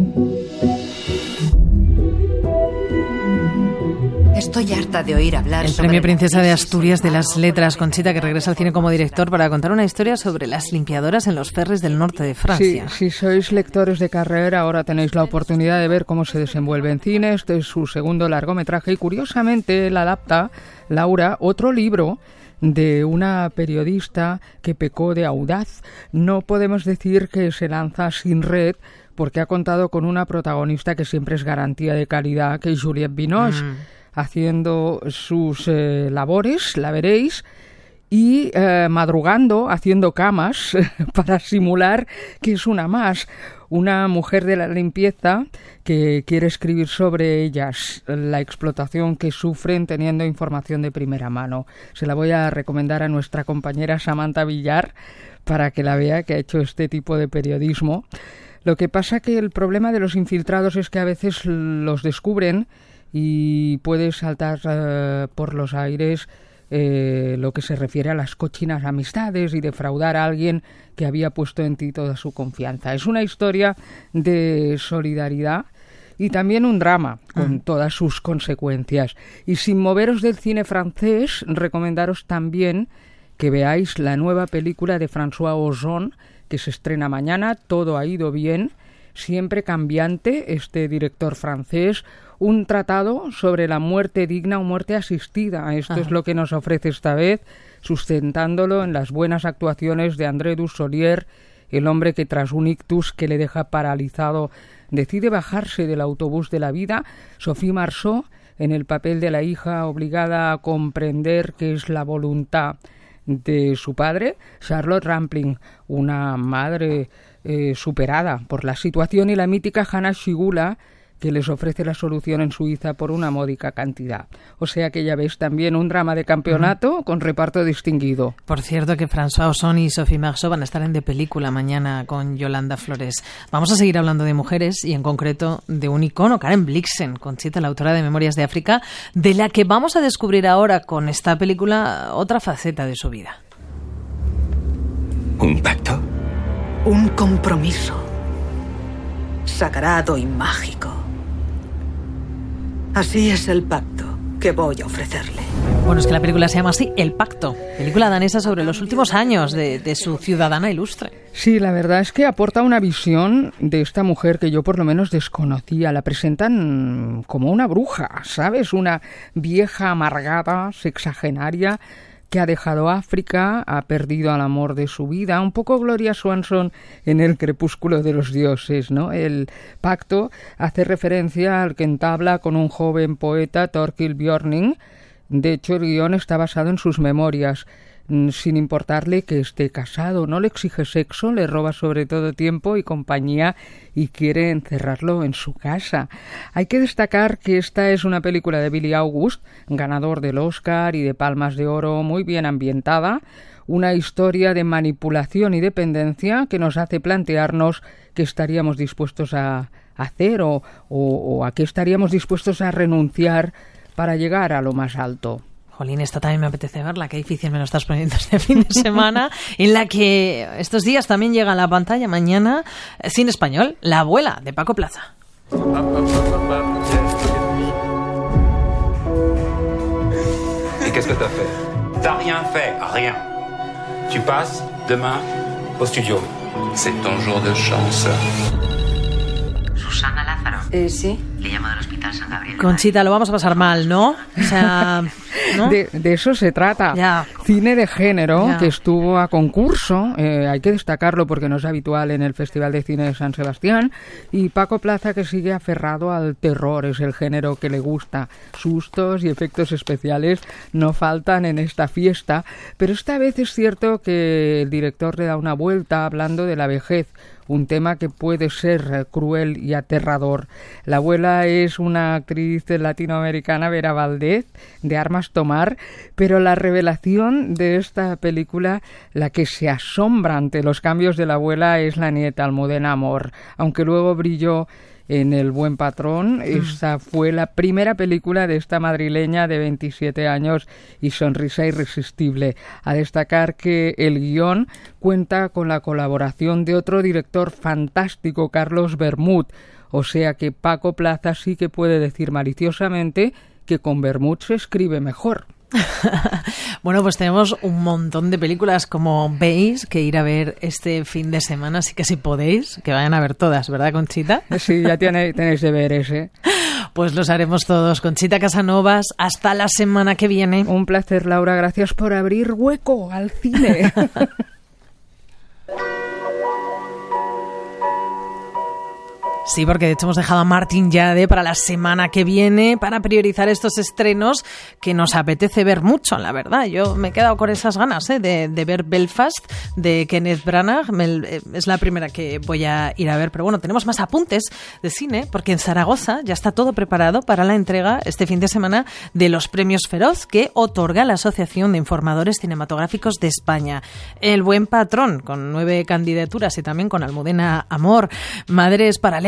Estoy harta de oír hablar el sobre... El premio Princesa de Asturias de las Letras, Conchita, que regresa al cine como director para contar una historia sobre las limpiadoras en los ferries del norte de Francia. Sí, si sois lectores de Carrera, ahora tenéis la oportunidad de ver cómo se desenvuelve en cine. Este es su segundo largometraje y, curiosamente, él adapta, Laura, otro libro de una periodista que pecó de audaz. No podemos decir que se lanza sin red, porque ha contado con una protagonista que siempre es garantía de calidad, que es Juliette Binoche, mm. haciendo sus eh, labores, la veréis, y eh, madrugando, haciendo camas para simular que es una más, una mujer de la limpieza que quiere escribir sobre ellas, la explotación que sufren teniendo información de primera mano. Se la voy a recomendar a nuestra compañera Samantha Villar para que la vea, que ha hecho este tipo de periodismo. Lo que pasa que el problema de los infiltrados es que a veces los descubren y puede saltar uh, por los aires eh, lo que se refiere a las cochinas amistades y defraudar a alguien que había puesto en ti toda su confianza. Es una historia de solidaridad y también un drama, con todas sus consecuencias. Y sin moveros del cine francés, recomendaros también que veáis la nueva película de François Ozon, que se estrena mañana, Todo ha ido bien, siempre cambiante, este director francés, un tratado sobre la muerte digna o muerte asistida. Esto Ajá. es lo que nos ofrece esta vez, sustentándolo en las buenas actuaciones de André Dussolier, el hombre que tras un ictus que le deja paralizado decide bajarse del autobús de la vida, Sophie Marceau, en el papel de la hija obligada a comprender qué es la voluntad de su padre, Charlotte Rampling, una madre eh, superada por la situación, y la mítica Hanna Schygulla, que les ofrece la solución en Suiza por una módica cantidad. O sea que ya ves, también un drama de campeonato mm. con reparto distinguido. Por cierto que François Ozon y Sophie Marceau van a estar en De Película mañana con Yolanda Flores. Vamos a seguir hablando de mujeres y en concreto de un icono, Karen Blixen, Conchita, la autora de Memorias de África, de la que vamos a descubrir ahora con esta película otra faceta de su vida. ¿Un pacto? Un compromiso sagrado y mágico. Así es el pacto que voy a ofrecerle. Bueno, es que la película se llama así, El Pacto, película danesa sobre los últimos años de, de su ciudadana ilustre. Sí, la verdad es que aporta una visión de esta mujer que yo por lo menos desconocía. La presentan como una bruja, ¿sabes? Una vieja amargada, sexagenaria, que ha dejado África, ha perdido al amor de su vida, un poco Gloria Swanson en El crepúsculo de los dioses, ¿no? El pacto hace referencia al que entabla con un joven poeta, Thorkild Bjørning. De hecho, el guión está basado en sus memorias, sin importarle que esté casado. No le exige sexo, le roba sobre todo tiempo y compañía y quiere encerrarlo en su casa. Hay que destacar que esta es una película de Billy August, ganador del Oscar y de Palmas de Oro, muy bien ambientada, una historia de manipulación y dependencia que nos hace plantearnos qué estaríamos dispuestos a hacer o, o, o a qué estaríamos dispuestos a renunciar para llegar a lo más alto. Jolín, esta también me apetece verla, qué difícil me lo estás poniendo este fin de semana, en la que estos días también llega a la pantalla mañana, cine español, La abuela, de Paco Plaza. ¿Y qu'est-ce que t'as fait? T'as rien fait, rien. Tu passes demain au studio. C'est ton jour de chance. Susana Lázaro. Eh, sí. Le llamo del Hospital San Gabriel. Conchita, lo vamos a pasar mal, ¿no? O sea, ¿no? De, de eso se trata. Ya. Cine de género Ya. que estuvo a concurso, eh, hay que destacarlo porque no es habitual en el Festival de Cine de San Sebastián, y Paco Plaza, que sigue aferrado al terror, es el género que le gusta. Sustos y efectos especiales no faltan en esta fiesta, pero esta vez es cierto que el director le da una vuelta hablando de la vejez, un tema que puede ser cruel y aterrador. La abuela es una actriz latinoamericana, Vera Valdez, de Armas Tomar, pero la revelación de esta película, la que se asombra ante los cambios de la abuela, es la nieta Almudena Amor, aunque luego brilló en El Buen Patrón. Esta fue la primera película de esta madrileña de veintisiete años y sonrisa irresistible. A destacar que el guión cuenta con la colaboración de otro director fantástico, Carlos Bermud, o sea que Paco Plaza sí que puede decir maliciosamente que con Bermud se escribe mejor. Bueno, pues tenemos un montón de películas, como veis, que ir a ver este fin de semana, así que si podéis, que vayan a ver todas, ¿verdad, Conchita? Sí, ya tiene, tenéis deberes, ¿eh? Pues los haremos todos. Conchita Casanovas, hasta la semana que viene. Un placer, Laura, gracias por abrir hueco al cine. Sí, porque de hecho hemos dejado a Martín Yade para la semana que viene para priorizar estos estrenos que nos apetece ver mucho, la verdad. Yo me he quedado con esas ganas ¿eh? de, de ver Belfast de Kenneth Branagh. Me, es la primera que voy a ir a ver, pero bueno, tenemos más apuntes de cine porque en Zaragoza ya está todo preparado para la entrega este fin de semana de los premios Feroz que otorga la Asociación de Informadores Cinematográficos de España. El Buen Patrón, con nueve candidaturas y también con Almudena Amor. Madres Paralelas,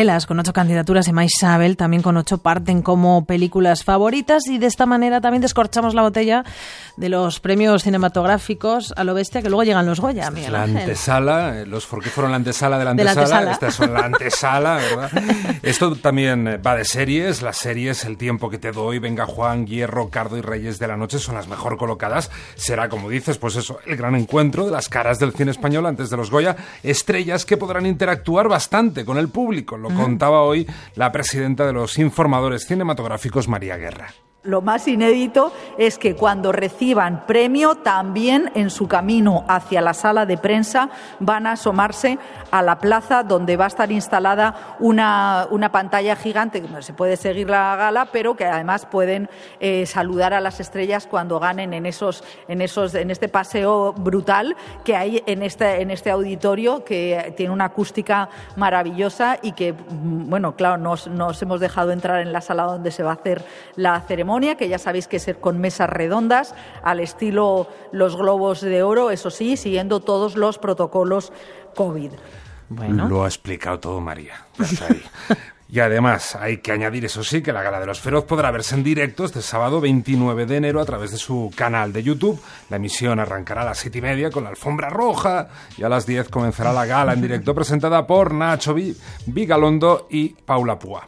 novelas con ocho candidaturas y Maix Abel también con ocho parten como películas favoritas, y de esta manera también descorchamos la botella de los premios cinematográficos a lo bestia, que luego llegan los Goya. Esta es la antesala, los ¿por qué fueron la antesala de la antesala? De la antesala. Esta es la antesala, ¿verdad? Esto también va de series, las series El tiempo que te doy, Venga Juan, Hierro, Cardo y Reyes de la noche son las mejor colocadas. Será, como dices, pues eso, el gran encuentro de las caras del cine español antes de los Goya, estrellas que podrán interactuar bastante con el público. Lo contaba hoy la presidenta de los informadores cinematográficos, María Guerra. Lo más inédito es que cuando reciban premio, también en su camino hacia la sala de prensa van a asomarse a la plaza donde va a estar instalada una, una pantalla gigante donde se puede seguir la gala, pero que además pueden eh, saludar a las estrellas cuando ganen en esos, en esos, en este paseo brutal que hay en este, en este auditorio, que tiene una acústica maravillosa y que, bueno, claro, nos, nos hemos dejado entrar en la sala donde se va a hacer la ceremonia, que ya sabéis que es con mesas redondas, al estilo los Globos de Oro, eso sí, siguiendo todos los protocolos COVID. Bueno. Lo ha explicado todo María. Y además hay que añadir, eso sí, que la Gala de los Feroz podrá verse en directo este sábado veintinueve de enero a través de su canal de YouTube. La emisión arrancará a las siete y media con la alfombra roja y a las diez comenzará la gala en directo presentada por Nacho Vigalondo y Paula Púa.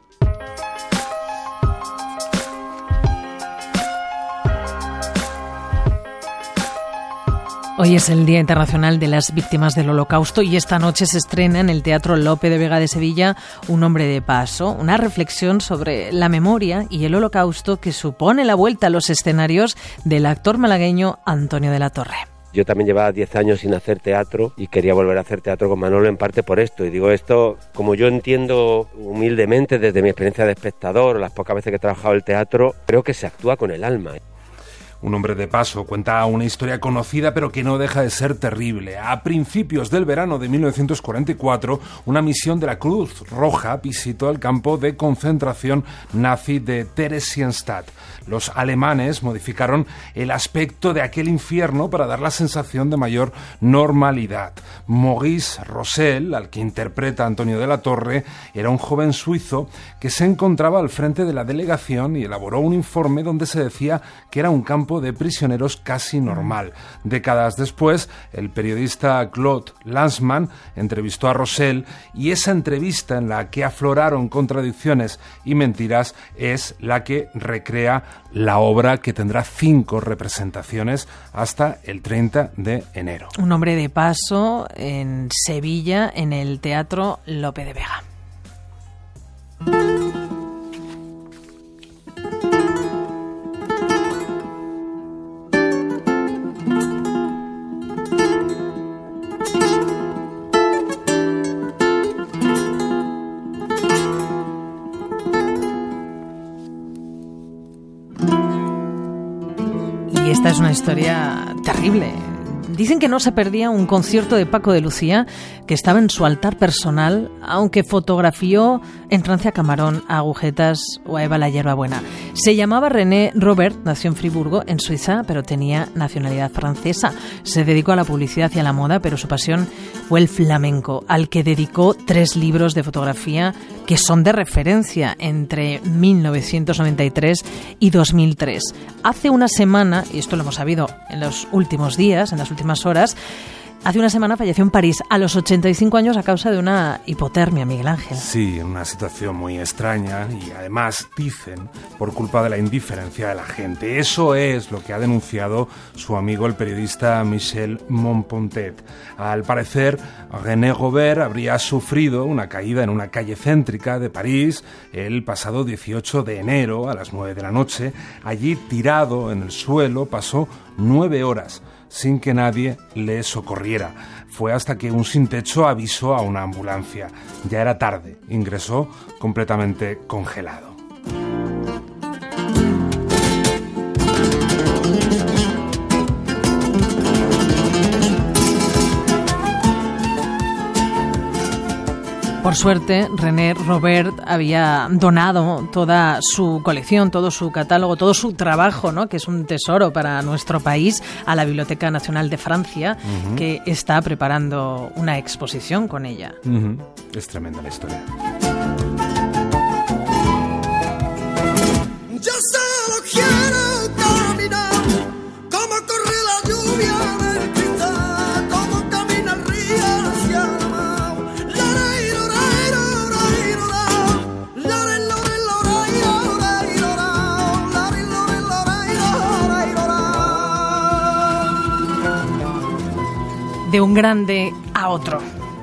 Hoy es el Día Internacional de las Víctimas del Holocausto y esta noche se estrena en el Teatro Lope de Vega de Sevilla Un hombre de paso, una reflexión sobre la memoria y el Holocausto que supone la vuelta a los escenarios del actor malagueño Antonio de la Torre. Yo también llevaba diez años sin hacer teatro y quería volver a hacer teatro con Manolo, en parte por esto. Y digo esto, como yo entiendo humildemente desde mi experiencia de espectador, las pocas veces que he trabajado el teatro, creo que se actúa con el alma. Un hombre de paso cuenta una historia conocida pero que no deja de ser terrible. A principios del verano de mil novecientos cuarenta y cuatro, una misión de la Cruz Roja visitó el campo de concentración nazi de Theresienstadt. Los alemanes modificaron el aspecto de aquel infierno para dar la sensación de mayor normalidad. Maurice Rossel, al que interpreta Antonio de la Torre, era un joven suizo que se encontraba al frente de la delegación y elaboró un informe donde se decía que era un campo de prisioneros casi normal. Décadas después, el periodista Claude Lanzmann entrevistó a Rossel y esa entrevista, en la que afloraron contradicciones y mentiras, es la que recrea la obra, que tendrá cinco representaciones hasta el treinta de enero. Un hombre de paso en Sevilla, en el Teatro Lope de Vega. Esta es una historia terrible. Dicen que no se perdía un concierto de Paco de Lucía, que estaba en su altar personal, aunque fotografió en Francia a Camarón, a Agujetas o a Eva la Hierbabuena. Se llamaba René Robert, nació en Friburgo, en Suiza, pero tenía nacionalidad francesa. Se dedicó a la publicidad y a la moda, pero su pasión fue el flamenco, al que dedicó tres libros de fotografía que son de referencia entre mil novecientos noventa y tres y dos mil tres. Hace una semana, y esto lo hemos sabido en los últimos días, en las últimas horas, hace una semana falleció en París a los ochenta y cinco años a causa de una hipotermia, Miguel Ángel. Sí, una situación muy extraña y además, dicen, por culpa de la indiferencia de la gente. Eso es lo que ha denunciado su amigo el periodista Michel Monpontet. Al parecer, René Robert habría sufrido una caída en una calle céntrica de París el pasado dieciocho de enero a las nueve de la noche. Allí, tirado en el suelo, pasó nueve horas sin que nadie le socorriera. Fue hasta que un sin techo avisó a una ambulancia. Ya era tarde, ingresó completamente congelado. Por suerte, René Robert había donado toda su colección, todo su catálogo, todo su trabajo, ¿no?, que es un tesoro para nuestro país, a la Biblioteca Nacional de Francia, uh-huh. que está preparando una exposición con ella. Uh-huh. Es tremenda la historia. de un grande a otro.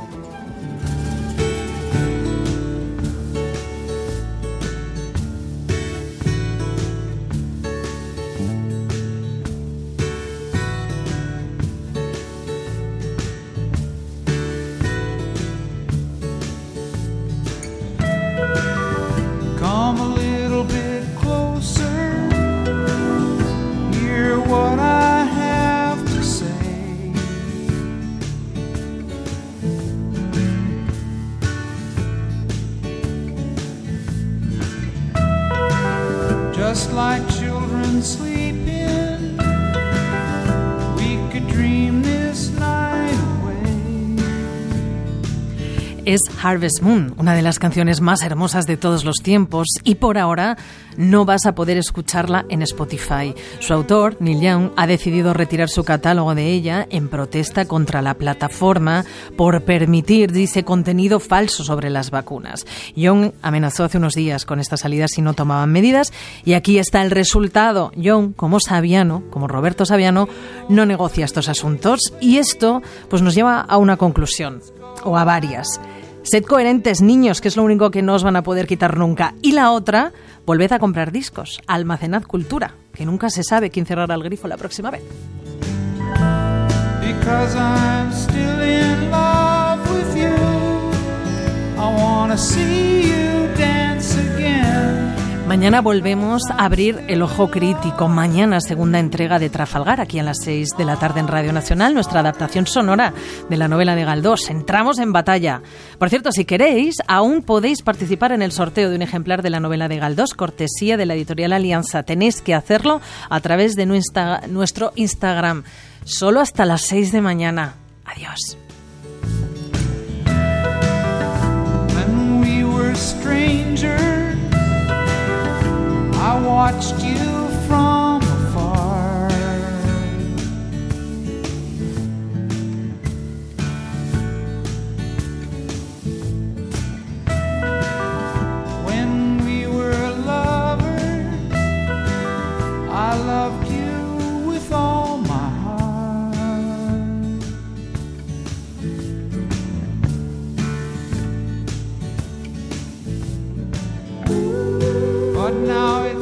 Just like children sleeping, we could dream this night away. Es Harvest Moon, una de las canciones más hermosas de todos los tiempos, y por ahora no vas a poder escucharla en Spotify. Su autor, Neil Young, ha decidido retirar su catálogo de ella en protesta contra la plataforma por permitir, dice, contenido falso sobre las vacunas. Young amenazó hace unos días con esta salida si no tomaban medidas, y aquí está el resultado. Young, como Saviano, como Roberto Saviano, no negocia estos asuntos, y esto pues nos lleva a una conclusión, o a varias. Sed coherentes, niños, que es lo único que no os van a poder quitar nunca. Y la otra, volved a comprar discos, almacenad cultura, que nunca se sabe quién cerrará el grifo la próxima vez. Because I'm still in love with you, I wanna see you dance again. Mañana volvemos a abrir el ojo crítico. Mañana, segunda entrega de Trafalgar, aquí a las seis de la tarde en Radio Nacional, nuestra adaptación sonora de la novela de Galdós. Entramos en batalla. Por cierto, si queréis, aún podéis participar en el sorteo de un ejemplar de la novela de Galdós, cortesía de la editorial Alianza. Tenéis que hacerlo a través de nuestra, nuestro Instagram. Solo hasta las seis de mañana. Adiós. When we were strangers, I watched you from afar. When we were lovers, I loved you with all my heart. But now it's